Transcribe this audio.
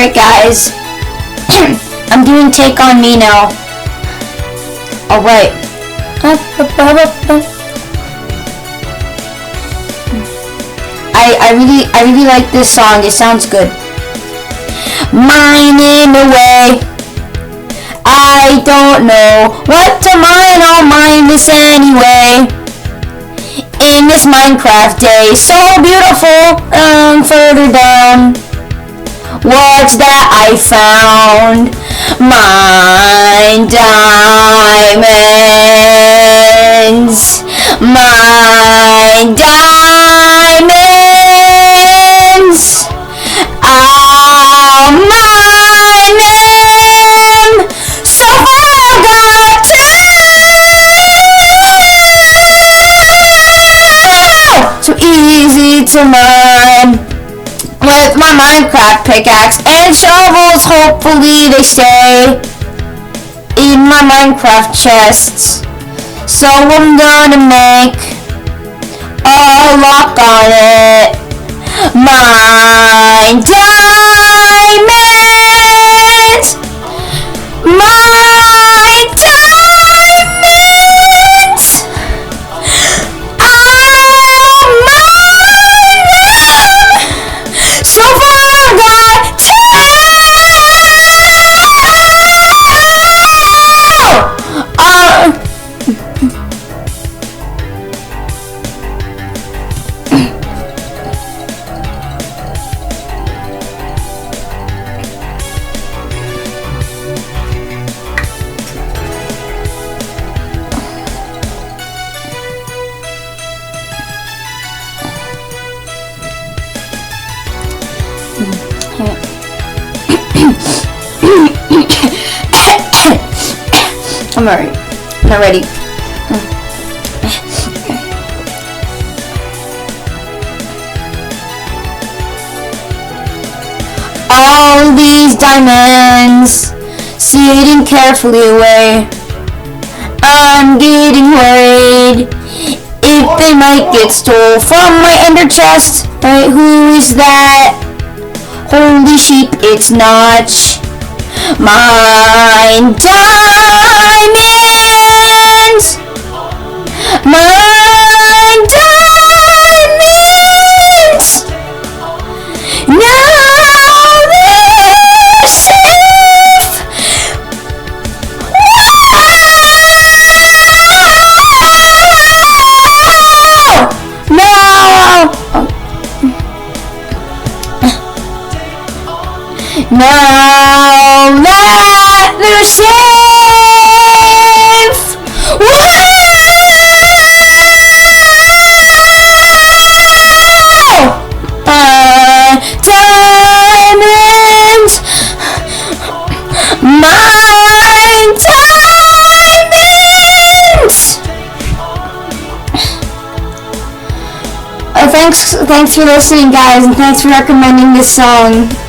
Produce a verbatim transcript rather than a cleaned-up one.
Alright guys, I'm doing Take On Me now. Alright. I, I really I really like this song, it sounds good. Mine in a way, I don't know what to mine, I'll mine this anyway. In this Minecraft day, so beautiful, um, further down. What's that I found? Mine diamonds. Mine diamonds. I'll mine them. So far I've got two. So easy to mine. With my Minecraft pickaxe and shovels, hopefully they stay in my Minecraft chests. So I'm gonna make a lock on it. Mine diamonds. Mine diamonds. I'll mine them. So far I've got two. Uh, I'm alright. Not ready. All these diamonds sitting carefully away. I'm getting worried if they might get stole from my ender chest. Right, who is that? Holy sheep, it's Notch. Mine diamonds. Mine diamonds. Now they're safe. Wow! No. Now that they're safe. Wow! Uh, diamonds. My diamonds. Uh, thanks, thanks for listening, guys, and thanks for recommending this song.